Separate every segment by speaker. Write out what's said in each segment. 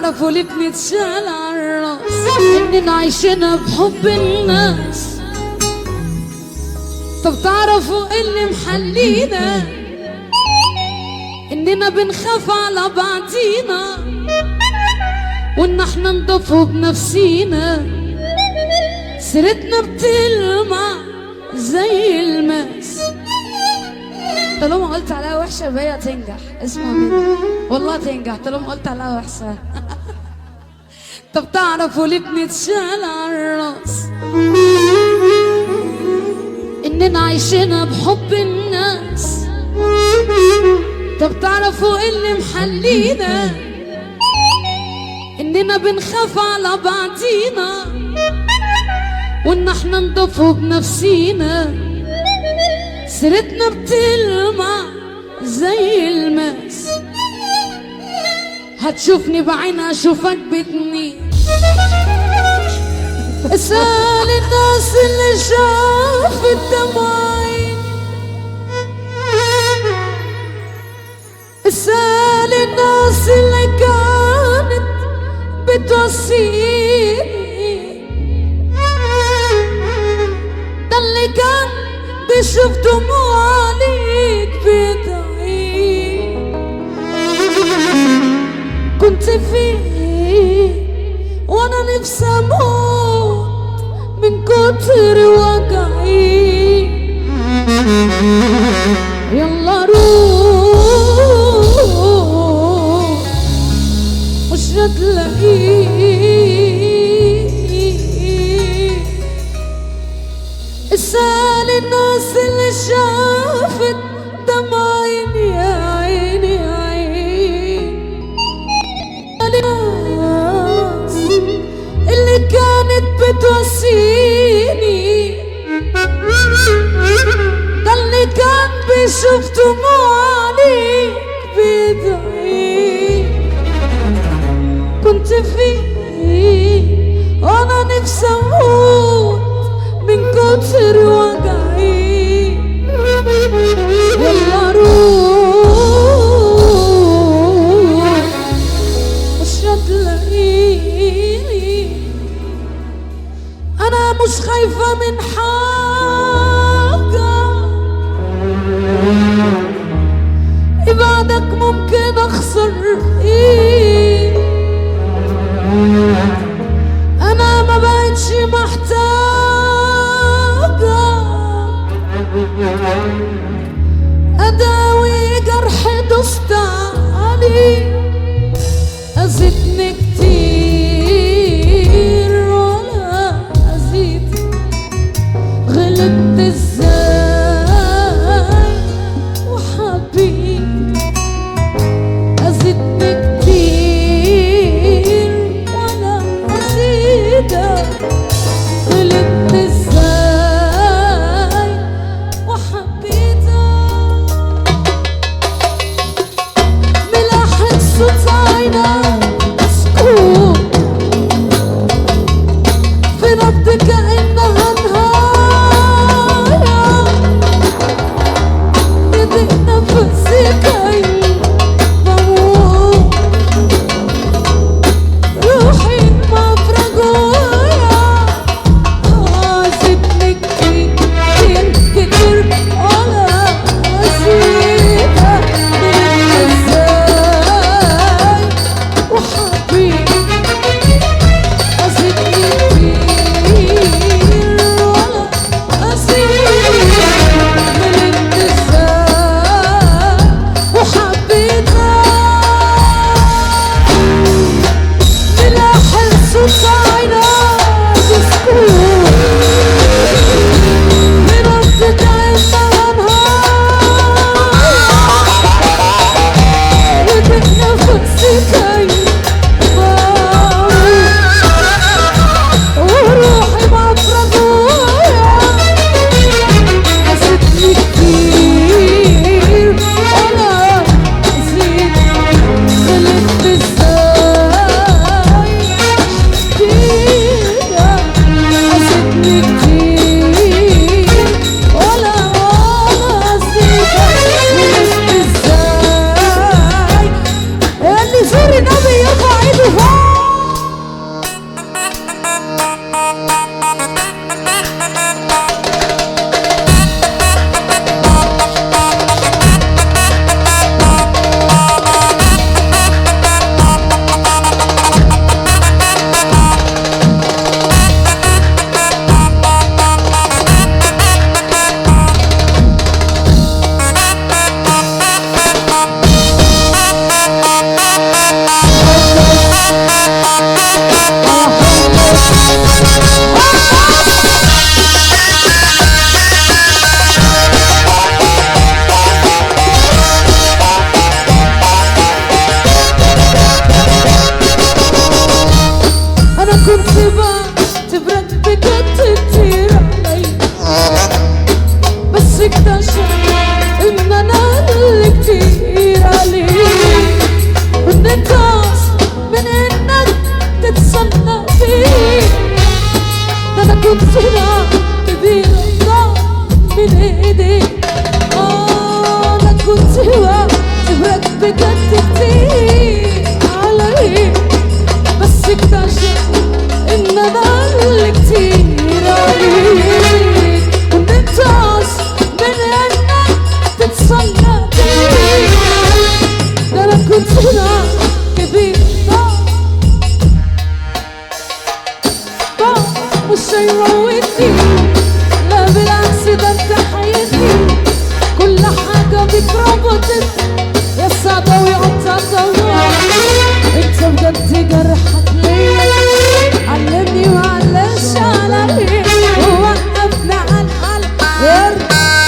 Speaker 1: تعرفوا ليه بنتشال عالراس اننا عايشنا بحب الناس؟ طب تعرفوا اللي محلينا اننا بنخاف على بعضينا وان احنا نضفوا بنفسينا، سيرتنا بتلمع زي الماس. طالما قلت عليها وحشه فهي تنجح، اسمع مني والله تنجح طالما قلت عليها وحشه. طب تعرفوا ليه بنتشال عالراس اننا عايشنا بحب الناس؟ طب تعرفوا اللي محلينا اننا بنخاف على بعضينا وان احنا نضفوا بنفسينا، سيرتنا بتلمع زي الماس. هتشوفني بعينها اشوفك بتنين، اسأل الناس اللي شافت دمعي، اسأل الناس اللي كانت بتوصيني، ده اللي كان بيشوف دموع عليك بدعي. كنت فيه وانا نفسي اموت من كتر وجعي. يلا روح مش هتلاقيه، اسأل الناس اللي شافت دمع عيني يا عيني يا عيني، الناس اللي كانت بتوصيني، ده اللي كان بيشوف دموع عليك بيدعي. كنت فيه وانا نفسي اموت من كتر وجعي. يلا روح مش هتلاقيني، انا مش خايفة من حاجة، ابعدك ممكن اخسر ايه، انا ما بقتش محتاجة اداوي جرح دوست عليه. اذيتني كتير ولا اذيت، غلبت ازاي وحبيت. اذيتني كتير ولا اذيتك، غلبت ازاي وحبيتك. ملاحظ صوت عينك مسكوت في نبض كأنها نهاية، يضيق نفسي كأني بموت، روحي مفرغة جوايا. زدتني كتير كتير ولا أزيدك، غلبت ازاي بجد كتير علي، بس اكتشف ان انا اللي كتير عليك، وان انت من انك تتصنع بيه. ده انا كنت هنا كبير مش هيموتني، لا بالعكس ده انت حياتي، كل حاجة بيك ربطت يا صعبة ويقطع. انت بجد جرحك ليا، علمني معلش علي، ووقفنا على الحل.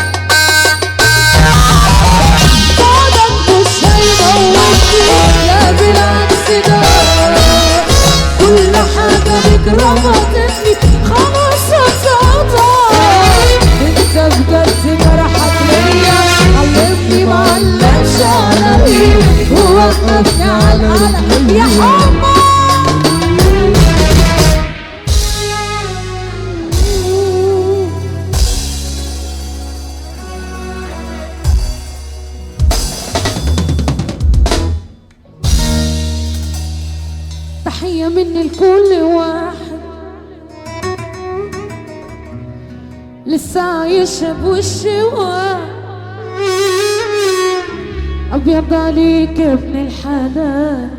Speaker 1: بعدك مش هيموتني، لا بالعكس ده كل حاجة بيك ربطتني خلاص اتقطع. انت بجد جرحك ليا، علمني معلش علي، ووقفني على القلق يا حمار. تحية مني لكل واحد لسه عايشة بوشي واحد، أبيض عليك يا ابن الحلال،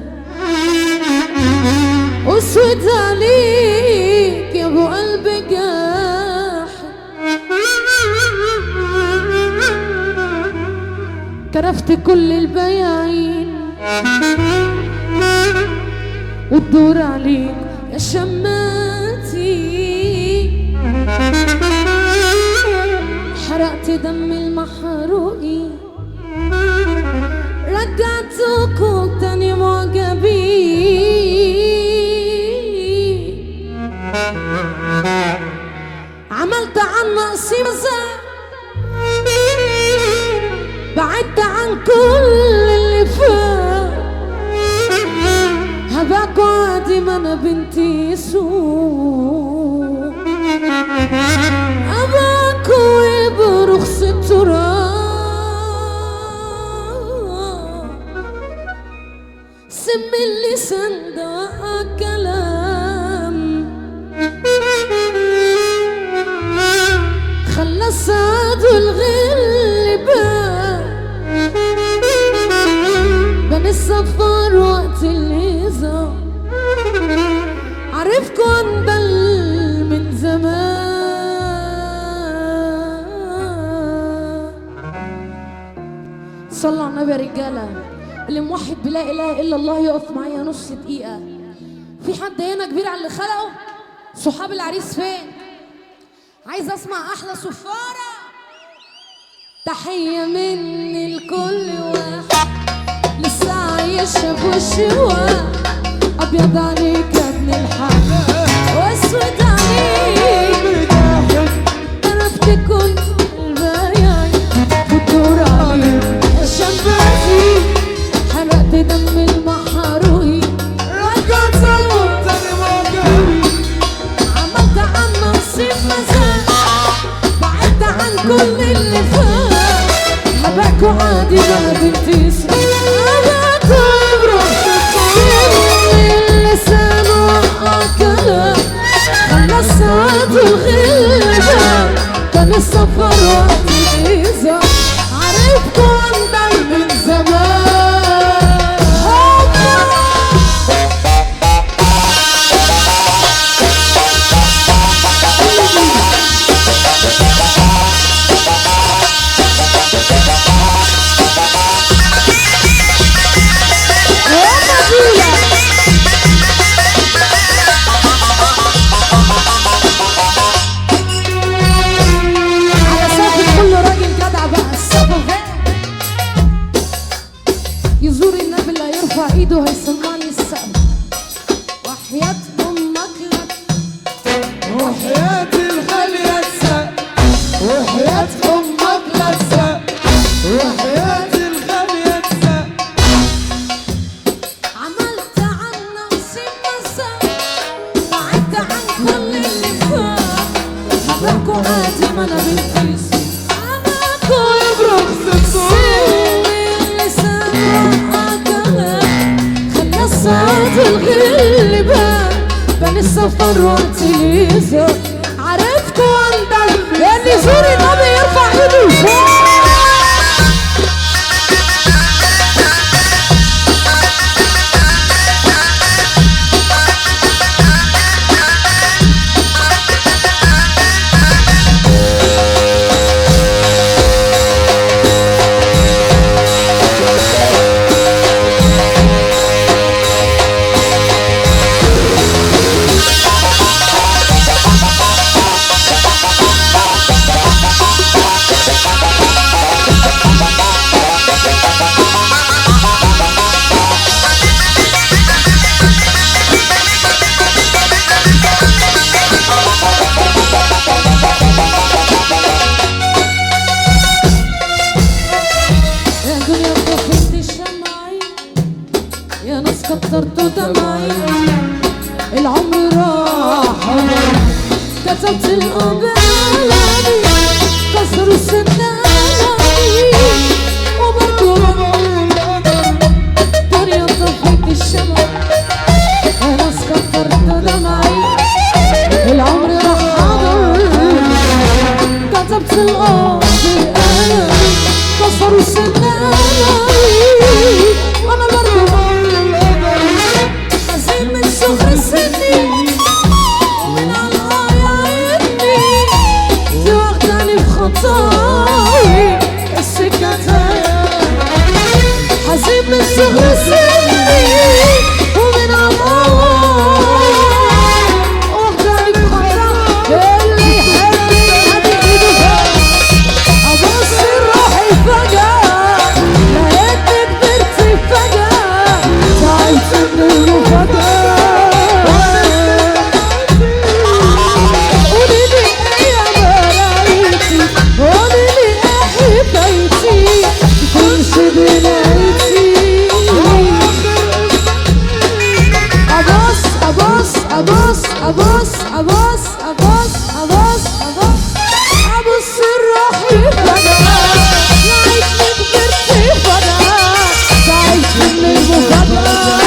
Speaker 1: أسود عليك يا أبو قلب جاحد. كرفت كل البياعين والدور عليك يا شماتي، حرقت دم المحروقين، رجعتكوا تاني معجبين، عملت عن نقصي مزاج، بعدت عن كل اللي فات، هباكوا عادي ما انا بنتي سوق، هباكوا برخص التراب، سم اللسان ده كلام، خلى السعد والغلبان بين السفر وقت الهزار، عرفكوا انبل من زمان. صلوا على النبي يا رجاله، اللي موحد بلا اله الا الله يقف معايا نص دقيقه. في حد هنا كبير على اللي خلقه؟ صحاب العريس فين؟ عايز اسمع احلى صفاره. تحيه مني لكل واحد لسه عايشه بوشي واحد، ابيض عليك يا ابن الحلال، واسود عليك عرفت كل البياعين، والدور عليك يا شماتي، حرقت دم المحروقين، رجعتكوا تاني معجبين، عملت عن نصيب مزاج، بعدت عن كل اللي فات، هباكوا عادي ما بنتي هباكوا برخص اللسان وأكلها، خلى السعد والغلبان كان السفر وقت الهزار، عرفكوا انبل من زمان. يزور النبي اللي هيرفع ايده هيسمعني السقف، وحياة امك لك،
Speaker 2: وحياة الغالية السقف، وحياة امك لك السقف، وحياة الغالية السقف،
Speaker 1: عملت عن نفسي مساء، بعدت عن كل اللي فات، هباكوا عادي ما انا بنتي، هباكوا برخص الصوت، اللسان اللي بان السفر وقت اللي زار. عرفتوا عندك اللي يزور النبي يرفع ايده لفوق. كترتوا دمعي العمر راح كتبت القبالي كسروا السناني وبرضو الدنيا طفيت الشمع. يا ناس كترتوا دمعي العمر راح حاضر كتبت القبالي كسروا السناني وانا برضو من صغر سني ومن الغاية عني توقعني بخطاي السكتايا. حزين من صغر سني ومن الغاية وقعني بخطاي. اللي يحبني هدي ايده فوق ابص روحي فجأة لقيتني كبرتي فجأة تعبت من المفاجأة. أبص روحي فجأة لقيتني كبرتي فجأة تعبت من المفاجأة.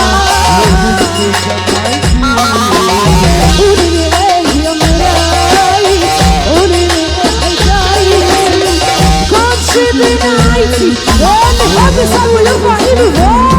Speaker 1: قوليلي ايه يا مراي قوليلي ايه حكايتي كنتش بنهايتي واللي حب يسوي يرفع ايده فوق.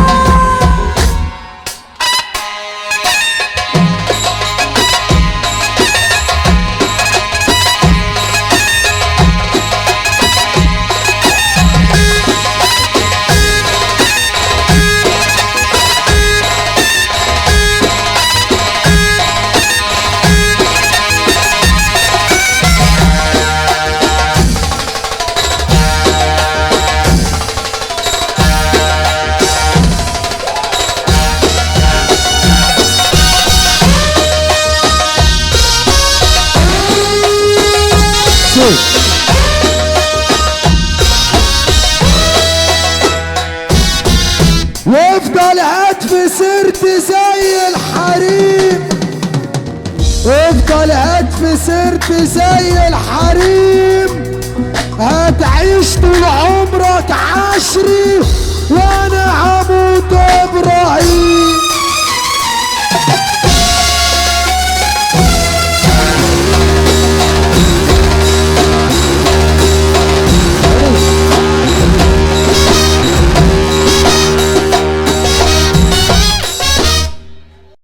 Speaker 2: وافضل هتف سرت زي الحريم وافضل هتف سرت زي الحريم. هتعيش طول عمرك عشري وانا هموت ابراهيم.